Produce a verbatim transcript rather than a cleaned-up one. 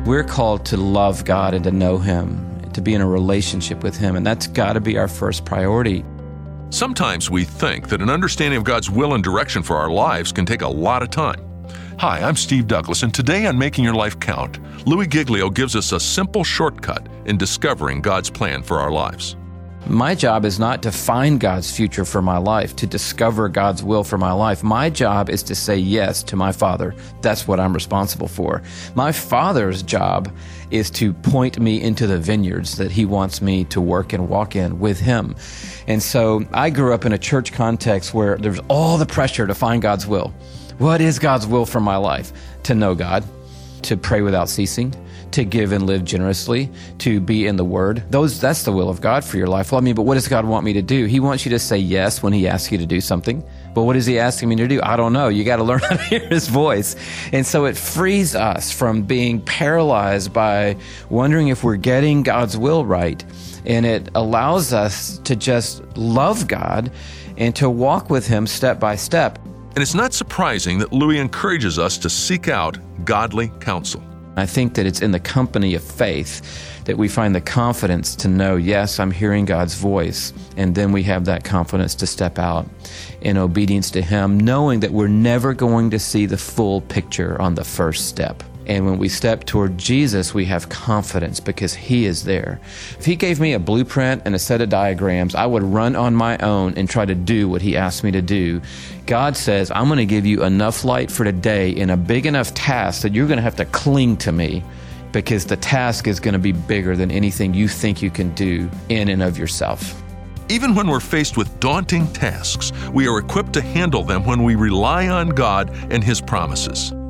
We're called to love God and to know Him, to be in a relationship with Him, and that's got to be our first priority. Sometimes we think that an understanding of God's will and direction for our lives can take a lot of time. Hi, I'm Steve Douglas, and today on Making Your Life Count, Louis Giglio gives us a simple shortcut in discovering God's plan for our lives. My job is not to find God's future for my life, to discover God's will for my life. My job is to say yes to my Father. That's what I'm responsible for. My Father's job is to point me into the vineyards that He wants me to work and walk in with Him. And so I grew up in a church context where there's all the pressure to find God's will. What is God's will for my life? To know God, to pray without ceasing, to give and live generously, to be in the Word. Those, that's the will of God for your life. Well, I mean, but what does God want me to do? He wants you to say yes when He asks you to do something. But what is He asking me to do? I don't know. You got to learn how to hear His voice. And so it frees us from being paralyzed by wondering if we're getting God's will right. And it allows us to just love God and to walk with Him step by step. And it's not surprising that Louis encourages us to seek out godly counsel. I think that it's in the company of faith that we find the confidence to know, yes, I'm hearing God's voice. And then we have that confidence to step out in obedience to Him, knowing that we're never going to see the full picture on the first step. And when we step toward Jesus, we have confidence because He is there. If He gave me a blueprint and a set of diagrams, I would run on my own and try to do what He asked me to do. God says, I'm going to give you enough light for today in a big enough task that you're going to have to cling to me because the task is going to be bigger than anything you think you can do in and of yourself. Even when we're faced with daunting tasks, we are equipped to handle them when we rely on God and His promises.